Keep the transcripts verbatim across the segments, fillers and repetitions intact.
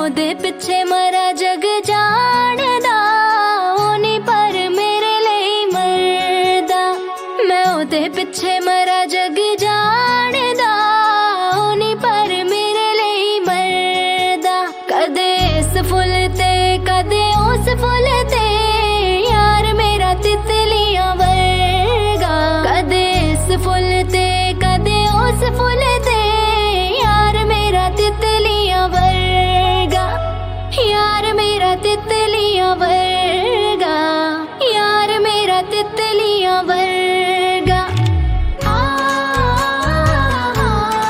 ओदे पिछे मरा जग जानदा, ओनी पर मेरे लिए मरदा। मैं ओदे पिछे मरा जग जानदा, ओनी पर मेरे लिए मरदा। कदे इस फुल ते कदे उस फुल ते, यार मेरा तितलियां वर्गा। कदे इस फुल ते कदे उस फुल ते, यार मेरा तितलियां वर्गा। यार मेरा तितलियां वर्गा, यार मेरा तितलियां वर्गा। आ, आ,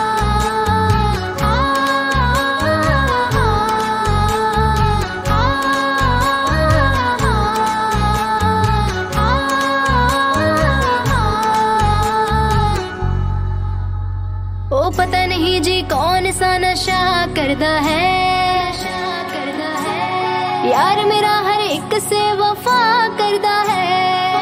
आ, ओ पता नहीं जी कौन सा नशा करदा है, यार मेरा हर एक से वफा करदा है।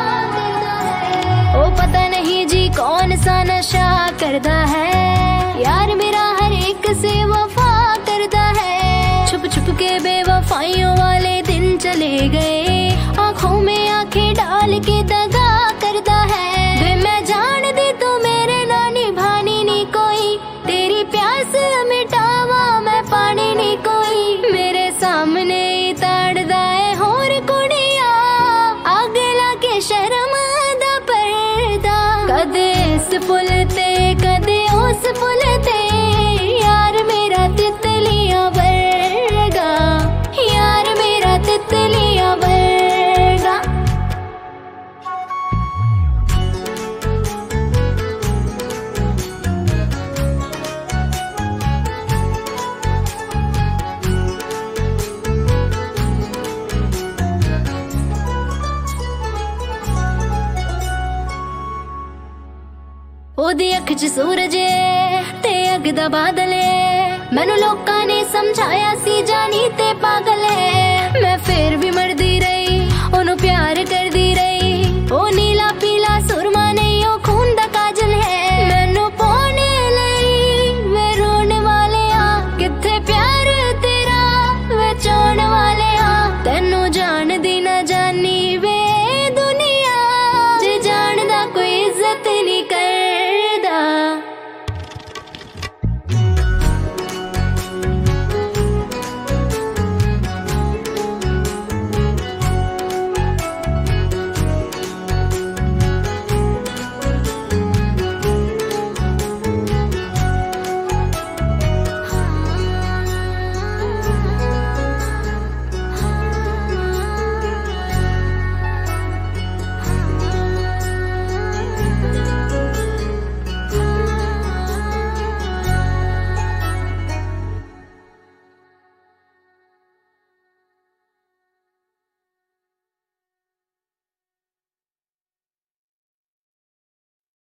ओ पता नहीं जी कौन सा नशा करदा है, यार मेरा हर एक से वफा करदा है। छुप छुप के बेवफाइयों वाले दिन चले गए, आंखों में आंखें डाल के दगा करदा है। वे मैं जान दी तू मेरे ना निभानी नी कोई, तेरी प्यास मिटावा मैं पानी नी कोई। मेरे सामने ताड़दा है होर कुड़िया, आग लाके शर्म दा पर्दा। कदे इस फुल ते कदे उस फुल ते, यार मेरा तितलियां वर्गा। यार मेरा तितलियां वर्गा। ओदी अख च सूरज ते अग दा बादल, मैनू लोकां ने समझाया सी जानी ते